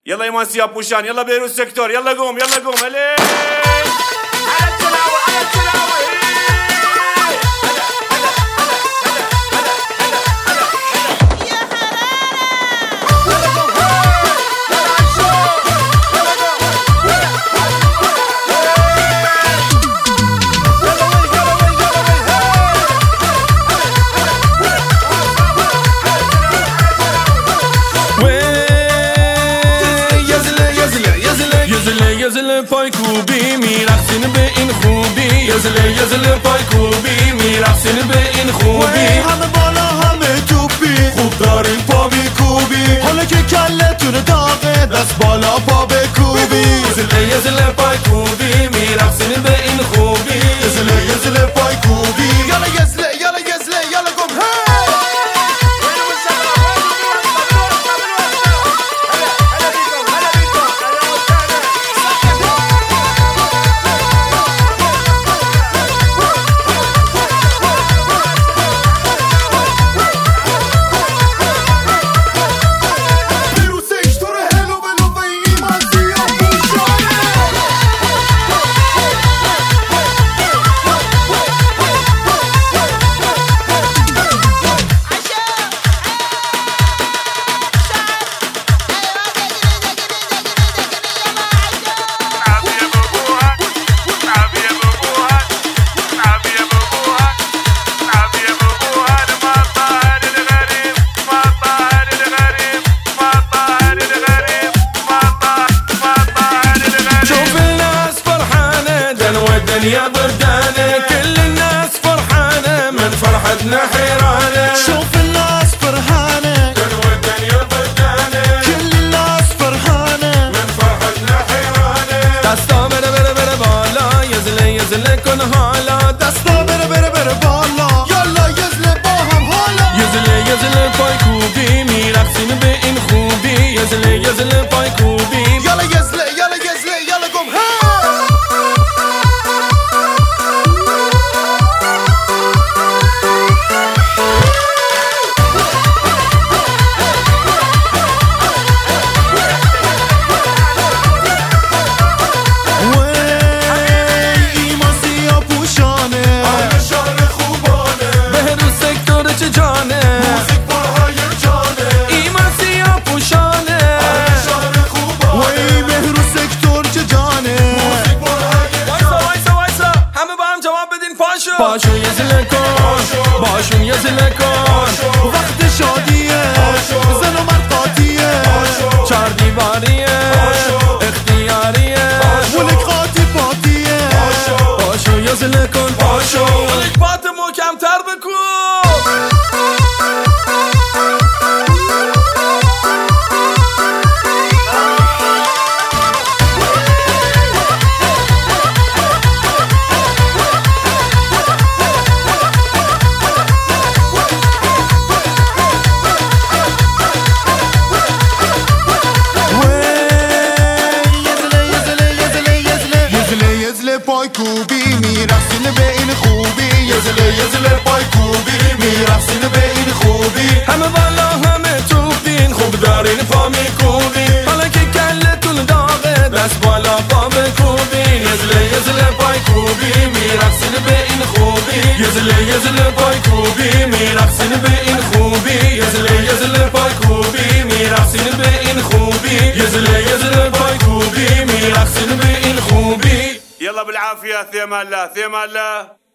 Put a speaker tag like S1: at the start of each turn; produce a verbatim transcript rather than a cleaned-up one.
S1: يلا ايمان سياب بوشان، يلا بيروت سيكتور، يلا قوم يلا قوم علي على التلاوة على التلاوة.
S2: یزل پای کوبی میرقصین به این خوبی، یزل یزل پای کوبی میرقصین به این خوبی.
S3: همه بالا همه توپی، خوب دارین پا میکوبی، حالا که کلتون داغه دست بالا پا بکوبی.
S2: یزل یزل پای کوبی میرقصین به این خوبی،
S3: یزل یزل پای کوبی. یالا یزله یالا یزله یالا گم
S2: يا بردانة، كل الناس فرحانة من فرحتنا حيرانة.
S3: شوف الناس فرحانة
S2: دنوى الدنيا بردانة،
S3: كل الناس فرحانة
S2: من فرحتنا حيرانة. دستا بره بره بره بالا، يزله يزله كن حالا.
S3: دستا بره بره بره بالا، يلا يزله با هم حالا.
S2: يزله يزله پای کوبی میرقصین به این خوبی، يزله يزله پای کوبی.
S3: يلا يزله يلا يزله يلا قم ها.
S2: باشون یزله کن، باشون یزله کن.
S3: وقت شادیه، زن و مرد قاطیه،
S2: چار دیواریه، اختیاریه،
S3: ولک قاطی پاتیه.
S2: باشون یزله کن، باشون ولک پات محکم تر بکن.
S3: پای کوبی میرقصین به این خوبی، یزله یزله پای کوبی میرقصین به این خوبی.
S2: همه بالا همه توپین، خوب دارین پا میکوبین، حالا که کلتون داغه دست بالا پا بکوبین. یزله یزله پای کوبی میرقصین به این خوبی، یزله یزله پای کوبی میرقصین به این خوبی، یزله یزله پای کوبی میرقصین به این خوبی، یزله یزله پای کوبی میرقصین به این خوبی.
S1: يلا بالعافية، ثيما الله ثيما الله.